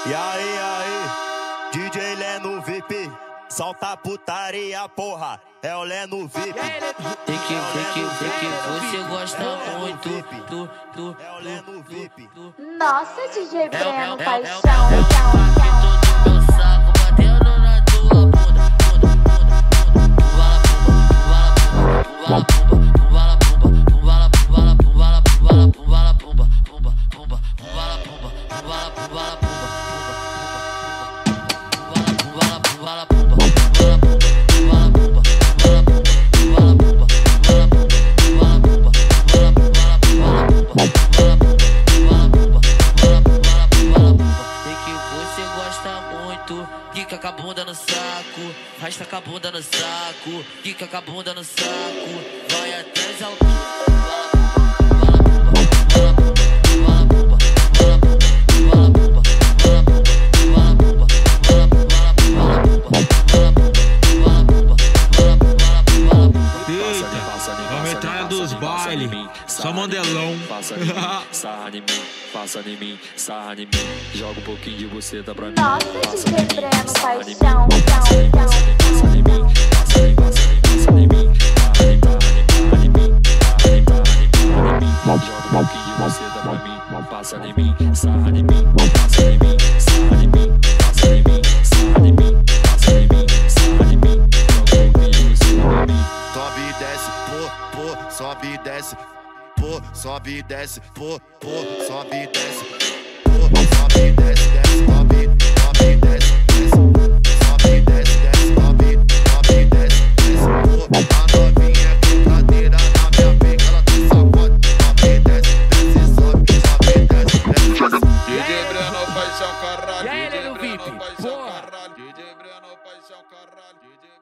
E aí, DJ Leno VIP, solta a putaria, porra, é o Leno VIP. Tem que você gosta muito, É o Leno VIP. Nossa, DJ Breno, paixão. todo meu saco batendo na tua bunda, quica com a bunda no saco, rasta com a bunda no saco, quica com a bunda no saco, vai até as Vamos entrar dos bailes, só mandelão. Sarra em mim, passa em mim, sarra em mim. Joga um pouquinho de você, dá pra mim. Nossa, DJ Breno, paixão. Passa em mim, passa em mim, passa em mim, passa em mim. Joga um pouquinho de você, dá pra mim. Passa em mim, sarra em mim, passa em mim, sarra em mim, passa em mim, sarra em mim, passa em mim, sarra em mim. Joga um pouquinho de você, dá pra mim. Sobe e desce, pô, sobe e desce, pô, sobe e desce, pô, sobe e desce, pô, sobe e desce, desce, sobe e desce, desce, sobe e desce, desce, sobe e desce, desce, pô, a novinha quebradeira na minha pica, ela tem sacode, sobe e desce, desce, sobe e desce, desce. DJ Breno, paixão, caralho. E aí, Leno VIP, paixão, porra. caralho. DJ Breno, paixão, caralho.